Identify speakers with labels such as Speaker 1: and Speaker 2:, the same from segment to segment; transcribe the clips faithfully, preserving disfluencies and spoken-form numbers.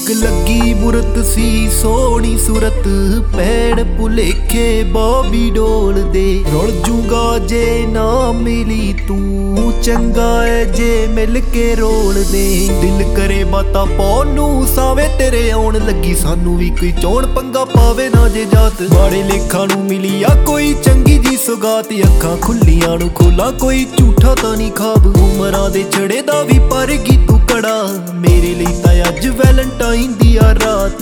Speaker 1: ਅੱਗ ਲੱਗੀ ਮੁਰਤ ਸੀ ਸੋਹਣੀ ਸੁਰਤ ਪੈਣ ਭੁਲੇਖੇ ਬੋਬੀ ਡੋਲਦੇ ਰੁਲ ਜੂਗਾ ਜੇ ਨਾ ਮਿਲੀ ਤੂੰ ਚੰਗਾ ਏ ਜੇ ਮਿਲ ਕੇ ਰੋਲਦੇ ਦਿਲ ਕਰੇ ਬਾਤਾਂ ਪਾਉਣ ਨੂੰ ਸਾਵੇਂ ਤੇਰੇ ਆਉਣ ਲੱਗੀ ਸਾਨੂੰ ਵੀ ਕੋਈ ਚੋਣ ਪੰਗਾ ਪਾਵੇ ਨਾ ਜੇ ਜਾਤ ਮਾੜੇ ਲੇਖਾਂ ਨੂੰ ਮਿਲੀ ਆ ਕੋਈ ਚੰਗੀ ਜੀ ਸੁਗਾਤ ਅੱਖਾਂ ਖੁੱਲੀਆਂ ਨੂੰ ਖੋਲਾ ਕੋਈ ਝੂਠਾ ਤਾਂ ਨਹੀਂ ਖਾਬ ਉਮਰਾਂ ਦੇ ਛੜੇ ਦਾ ਵੀ ਪਰ ਗੀ ਤੂੰ ਕੜਾ ਮੇਰੇ ਲਈ ਤਾਂ ਅੱਜ ਵੈਲੈਂਟਾਈਨ ਦੀ ਆ ਰਾਤ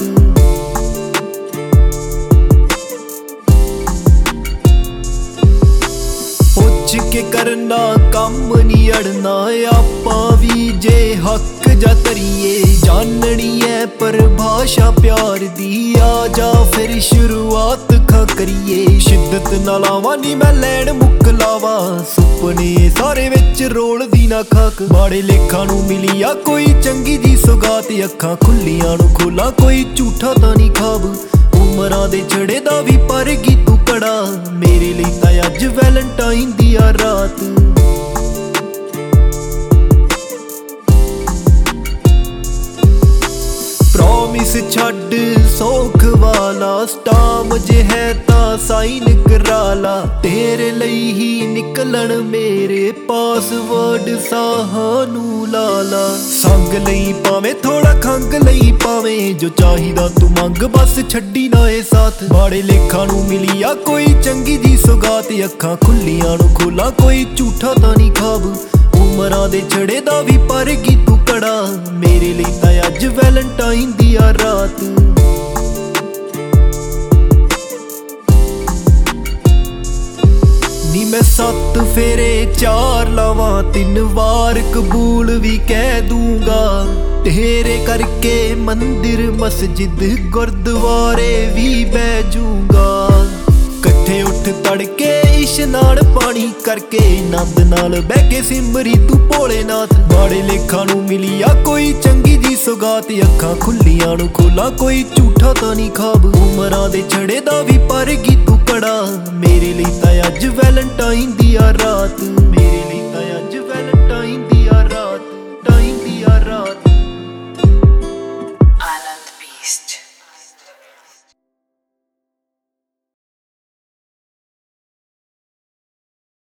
Speaker 1: ਪੁੱਛ ਕੇ ਕਰਨਾ ਕੰਮ ਨਹੀਂ ਅੜਨਾ ਆਪਾਂ ਵੀ ਜੇ ਹੱਕ ਜਾ ਤਰੀਏ ਜਾਣਣੀ ਐ ਪਰਿਭਾਸ਼ਾ ਪਿਆਰ ਦੀ ਆ ਜਾ ਫਿਰ ਸ਼ੁਰੂਆਤ ਖਾ ਕਰੀਏ ਸ਼ਿੱਦਤ ਨਾਲ ਆਵਾਂ ਨੀ ਮੈਂ ਲੈਣ ਮੁੱਕ ਲਾਵਾਂ ਸੁਪਨੇ ਸਾਰੇ ਵਿੱਚ ਰੋਲਦੀ ਨਾ ਖਾਕ ਮਾੜੇ ਲੇਖਾਂ ਨੂੰ ਮਿਲੀ ਆ ਕੋਈ ਚੰਗੀ ਜੀ ਸੁਗਾਤ ਅੱਖਾਂ ਖੁੱਲੀਆਂ ਨੂੰ ਖੋਲਾ ਕੋਈ ਝੂਠਾ ਤਾਂ ਨਹੀਂ ਖਾਬ ਉਮਰਾਂ ਦੇ ਛੜੇ ਦਾ ਵੀ ਪਰ ਗੀ ਤੂੰ ਕੜਾ ਮੇਰੇ ਲਈ ਤਾਂ ਅੱਜ ਵੈਲੈਂਟਾਈਨ ਦੀ ਆ ਰਾਤ ਪ੍ਰੋਮਿਸ ਛੱਡ ਸੌਖ ਵਾਲਾ ਸਟਾਮ ਜੇ ਹੈ ਤਾਂ ਸਾਈਨ ਕਰਾ ਲਾ ਤੇਰੇ ਲਈ ਹੀ ਨਿਕਲਣ ਮੇਰੇ ਪਾਸਵਰਡ ਸਾਹਾਂ ਨੂੰ ਲਾ ਲਾ ਸੰਗ ਲਈ ਭਾਵੇਂ ਥੋੜਾ ਖੰਗ ਲਈ ਭਾਵੇਂ ਜੋ ਚਾਹੀਦਾ ਤੂੰ ਮੰਗ ਬਸ ਛੱਡੀ ਨਾ ਇਹ ਸਾਥ ਮਾੜੇ ਲੇਖਾਂ ਨੂੰ ਮਿਲੀ ਆ ਕੋਈ ਚੰਗੀ ਜੀ ਸੁਗਾਤ ਅੱਖਾਂ ਖੁੱਲੀਆਂ ਨੂੰ ਖੋਲਾ ਕੋਈ ਝੂਠਾ ਤਾਂ ਨਹੀਂ ਖਾਬ ਉਮਰਾਂ ਦੇ ਛੜੇ ਦਾ ਵੀ ਪਰ ਗੀ ਤੂੰ ਕੜਾ ਮੇਰੇ ਲਈ ਤਾਂ ਅੱਜ ਵੈਲੈਂਟਾਈਨ ਦੀ ਆ ਰਾਤ ਨੀ ਮੈਂ ਸੱਤ ਫੇਰੇ ਚਾਰ ਲਾਵਾਂ ਤਿੰਨ ਵਾਰ ਕਬੂਲ ਵੀ ਕਹਿ ਦੂੰਗਾ ਤੇਰੇ ਕਰਕੇ ਮੰਦਿਰ ਮਸਜਿਦ ਗੁਰਦੁਆਰੇ ਵੀ ਬਹਿ ਜੂੰਗਾ ਇਕੱਠੇ ਉੱਠ ਤੜਕੇ ਇਸ਼ਨਾਨ ਪਾਣੀ ਕਰਕੇ ਨੰਦ ਨਾਲ ਬਹਿ ਕੇ ਸਿਮਰੀ ਤੂੰ ਭੋਲੇਨਾਥ ਮਾੜੇ ਲੇਖਾਂ ਨੂੰ ਮਿਲੀ ਆ ਕੋਈ ਚੰਗੀ ਜੀ ਸੁਗਾਤ ਅੱਖਾਂ ਖੁੱਲੀਆਂ ਨੂੰ ਖੋਲਾ ਕੋਈ ਝੂਠਾ ਤਾਂ ਨਹੀਂ ਖਾਬ ਉਮਰਾਂ ਦੇ ਛੜੇ ਦਾ ਵੀ ਪਰ ਗੀ ਤੂੰ ਕੜਾ ਮੇਰੇ ਲਈ ਤਾਂ ਅੱਜ ਵੈਲੈਂਟਾਈਨ ਦੀ ਆ ਰਾਤ ਮੇਰੇ ਲਈ